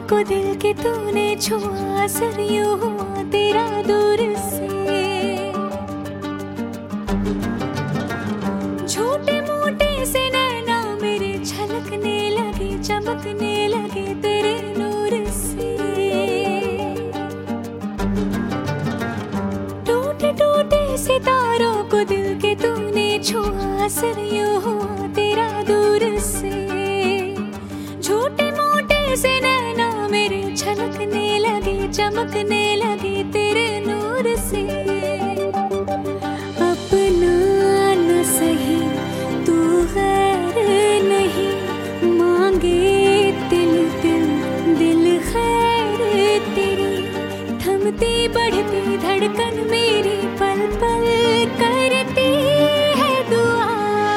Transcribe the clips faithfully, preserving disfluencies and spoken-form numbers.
को दिल के तूने छुआ, असर यूं हुआ तेरा दूर से। छोटे मोटे से नैना मेरे छलकने लगे, चमकने लगे तेरे नूर से। टूटे टूटे सितारों को दिल के तूने छुआ, असर यूं हुआ तेरा दूर से। छोटे मोटे से नैना मेरे छलकने लगे, चमकने लगे तेरे नूर से। अपना न सही तू गैर नहीं, मांगे दिल दिल दिल खैर तेरी। थमती बढ़ती धड़कन मेरी पल पल करती है दुआ।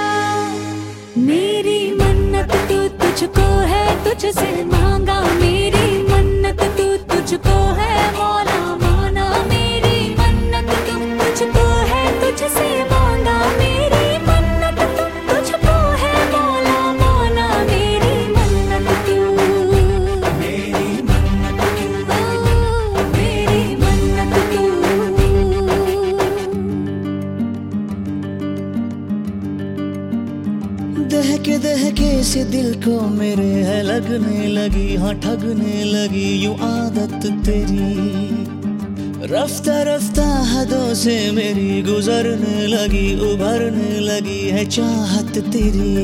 मेरी मन्नत तू तुझको है, तुझसे मांगा मेरी मन्नत तू तुझको है मौला माना। मेरी मन्नत तू तुझको है, तुझसे मांगा मेरी मन्नत तू तुझको है मौला माना। मेरी मन्नत तू, मेरी मन्नत तू, मेरी मन्नत तू। दहके दहके से दिल को मेरे है लगने लगी, हाँ ठगने लगी यूं आदत तेरी। रफ्ता रफ्ता हदों से मेरी गुजरने लगी, उभरने लगी है चाहत तेरी।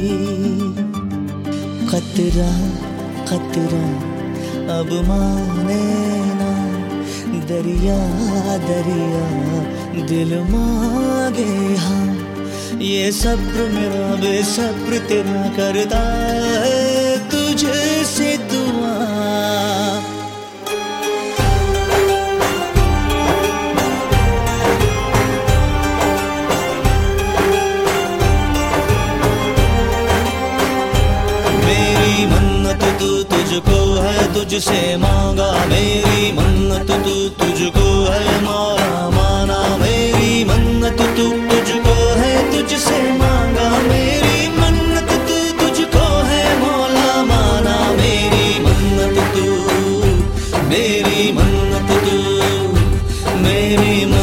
खतरा खतरा अब माने ना, दरिया दरिया दिल मांगे हाँ। ये सब्र मेरा बेसब्र तेरा करता है तुझे से दुआ। मेरी मन्नत तू तुझको है, तुझसे मांगा मेरी मन्नत तू तुझको है मौला माना। मेरी मन्नत तू तुझको है, तुझसे मांगा मेरी मन्नत तू तुझको है मौला माना। मेरी मन्नत तू, मेरी मन्नत तू, मेरी